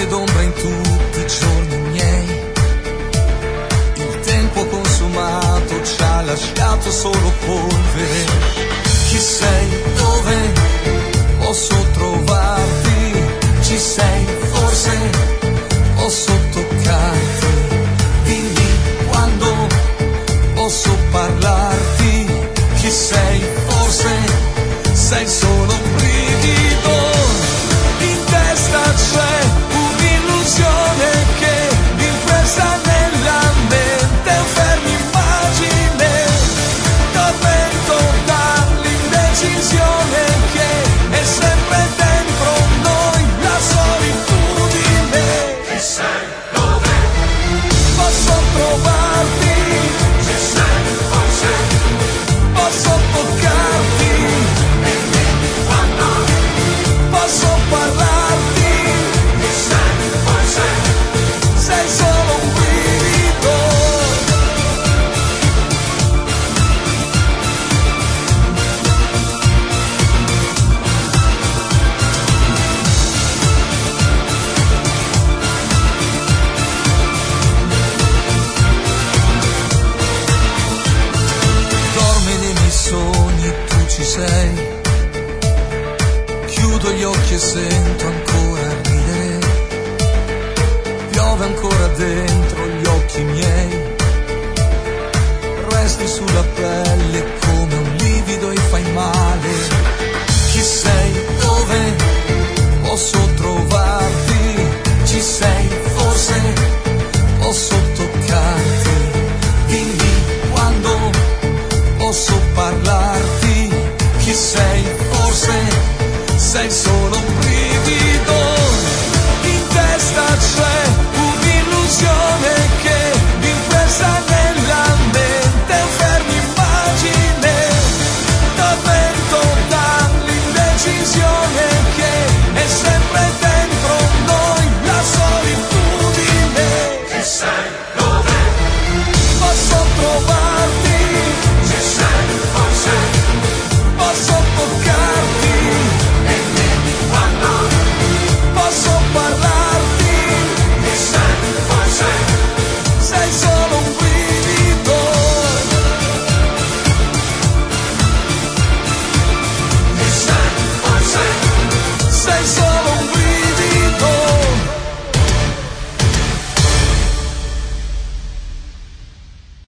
rimane d'ombra in tutti i giorni miei. Il tempo consumato ci ha lasciato solo polvere. Chi sei? Dove posso trovarti? Ci sei? Forse posso toccarti? Dimmi quando posso parlarti. Chi sei? Forse sei solo un brivido. In testa c'è un'illusione che impresa nella mente è ferma immagine. Tormento dall'indecisione che è sempre dentro noi, la solitudine. Chi sei? Dove posso trovarti? Ci sei? Forse posso toccarti? Dimmi quando posso parlarti? Chi sei? Forse sei solo un brivido. Dormi nei miei sogni, tu ci sei. Chiudo gli occhi e sento ancora ridere. Piove ancora dentro